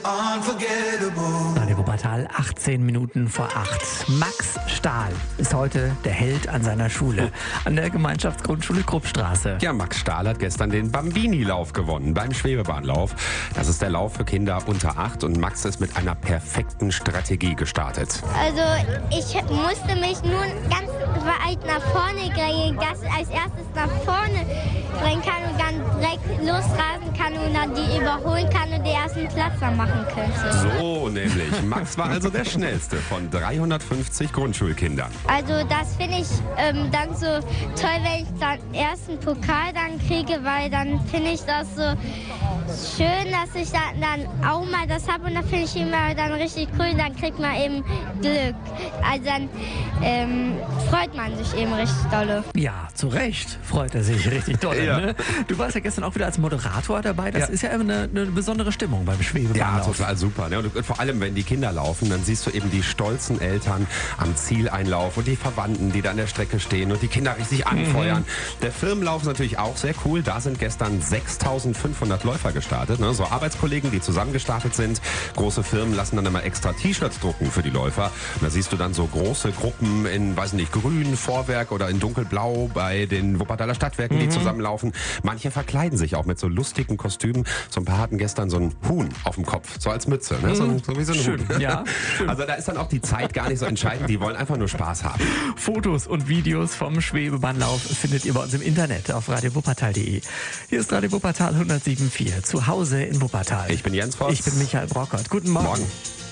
Radio Wuppertal, 18 Minuten vor 8. Max Stahl ist heute der Held an seiner Schule, an der Gemeinschaftsgrundschule Kruppstraße. Ja, Max Stahl hat gestern den Bambini-Lauf gewonnen beim Schwebebahnlauf. Das ist der Lauf für Kinder unter 8 und Max ist mit einer perfekten Strategie gestartet. Also ich musste mich nun ganz weit nach vorne drängen, dass ich als erstes nach vorne drängen kann und dann direkt losrasen kann und dann die überholen kann und den ersten Platz dann machen könnte. So nämlich. Max war also der schnellste von 350 Grundschulkindern. Also das finde ich dann so toll, wenn ich dann ersten Pokal dann kriege, weil dann finde ich das so schön, dass ich dann auch mal das habe und da finde ich immer dann richtig cool, dann kriegt man eben Glück. Also dann freut man sich eben richtig dolle. Ja, zu Recht freut er sich richtig doll. Ja. Ne? Du warst ja gestern auch wieder als Moderator dabei. Das ist ja immer eine besondere Stimmung beim Ja, Schwebebahnlauf. total super. Ne? Und vor allem, wenn die Kinder laufen, dann siehst du eben die stolzen Eltern am Zieleinlauf und die Verwandten, die da an der Strecke stehen und die Kinder richtig anfeuern. Der Firmenlauf ist natürlich auch sehr cool. Da sind gestern 6.500 Läufer gestartet. Ne? So Arbeitskollegen, die zusammen gestartet sind. Große Firmen lassen dann immer extra T-Shirts drucken für die Läufer. Und da siehst du dann so große Gruppen in, weiß nicht, grün, Vorwerk oder in dunkelblau bei den Wuppertaler Stadtwerken, die zusammenlaufen. Manche verkleiden sich auch mit so lustigen Kostümen. So ein paar hatten gestern so ein Huhn auf dem Kopf, so als Mütze. Ne? So wie so ein Schön, Huhn. ja. Schön. Also da ist dann auch die Zeit gar nicht so entscheidend. Die wollen einfach nur Spaß haben. Fotos und Videos vom Schwebebahnlauf findet ihr bei uns im Internet auf radiowuppertal.de. Hier ist Radio Wuppertal 107.4, zu Hause in Wuppertal. Ich bin Jens Voss. Ich bin Michael Brockert. Guten Morgen. Morgen.